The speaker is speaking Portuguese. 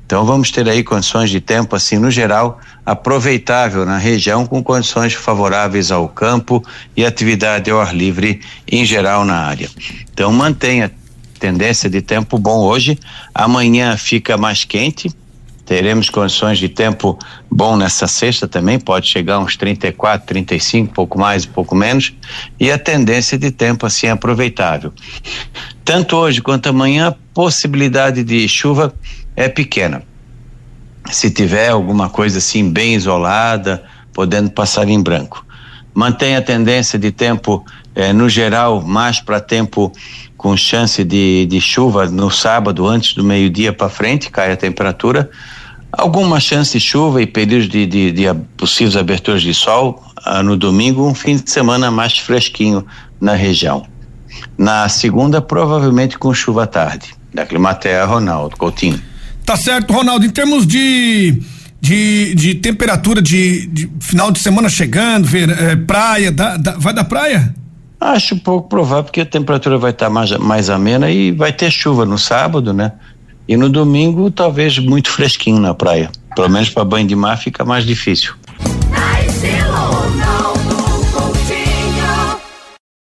Então vamos ter aí condições de tempo, assim, no geral, aproveitável na região, com condições favoráveis ao campo e atividade ao ar livre em geral na área. Então mantenha tendência de tempo bom hoje. Amanhã fica mais quente, teremos condições de tempo bom nessa sexta também, pode chegar a uns 34, 35, pouco mais, pouco menos, e a tendência de tempo assim aproveitável. Tanto hoje quanto amanhã, a possibilidade de chuva é pequena. Se tiver alguma coisa assim bem isolada, podendo passar em branco. Mantenha a tendência de tempo, no geral, mais para tempo com chance de chuva no sábado, antes do meio-dia para frente, cai a temperatura. Alguma chance de chuva e períodos de possíveis aberturas de sol no domingo, um fim de semana mais fresquinho na região. Na segunda, provavelmente com chuva à tarde. Da Climaterra, Ronaldo Coutinho. Tá certo, Ronaldo. Em termos de temperatura de final de semana chegando, praia, vai dar praia? Acho pouco provável, porque a temperatura vai estar mais amena e vai ter chuva no sábado, né? E no domingo, talvez muito fresquinho na praia. Pelo menos para banho de mar fica mais difícil.